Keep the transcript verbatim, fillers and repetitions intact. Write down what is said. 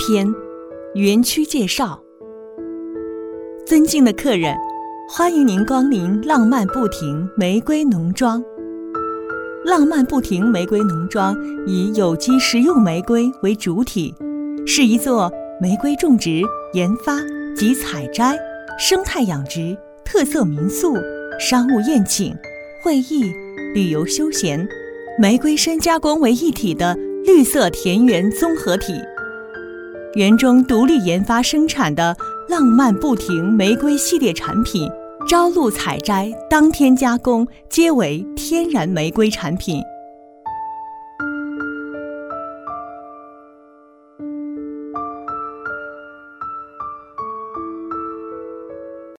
篇，园区介绍。尊敬的客人，欢迎您光临浪漫不停玫瑰农庄。浪漫不停玫瑰农庄以有机食用玫瑰为主体，是一座玫瑰种植、研发及采摘、生态养殖、特色民宿、商务宴请、会议、旅游休闲、玫瑰深加工为一体的绿色田园综合体。园中独立研发生产的浪漫不停玫瑰系列产品，朝露采摘，当天加工，皆为天然玫瑰产品。